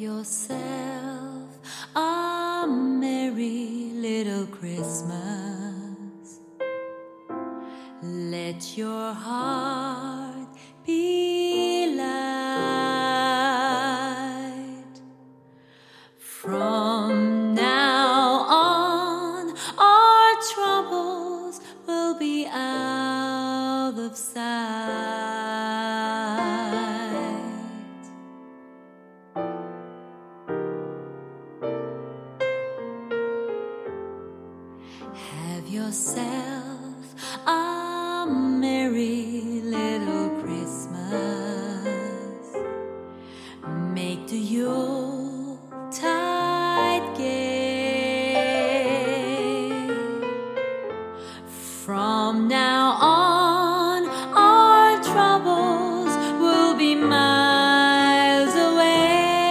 yourself a merry little Christmas. Let your heart be light. From now on, our troubles will be out of sight. Have yourself a merry little Christmas. Make the Yuletide gay. From now on, our troubles will be miles away.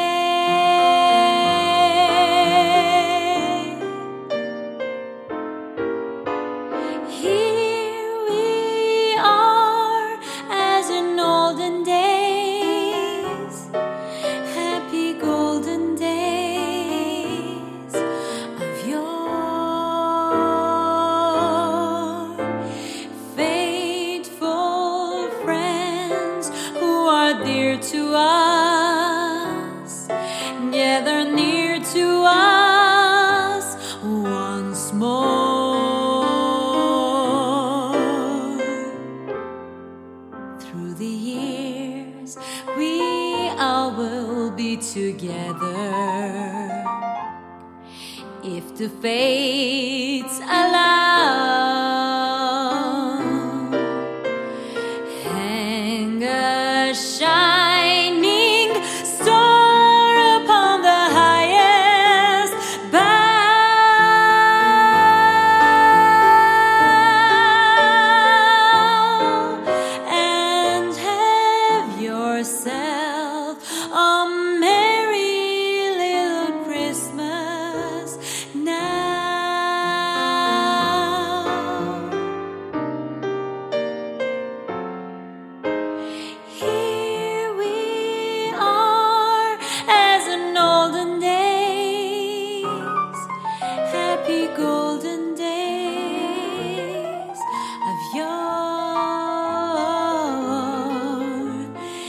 Here we are as in olden days, happy golden days of yore. Faithful friends who are dear to us, gather near to us once more. Through the years, we all will be together, if the fates allow. Hang a shining star upon the highest bough, and have yourself a merry little Christmas now. Here we are as in olden days, happy golden days of yore.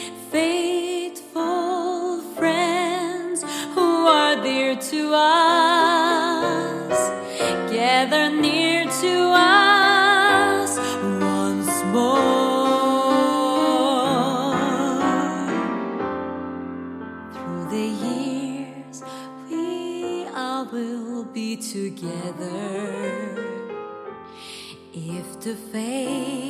Faithful friends who are dear to us, gather near to us once more. Through the years, we all will be together, if the fate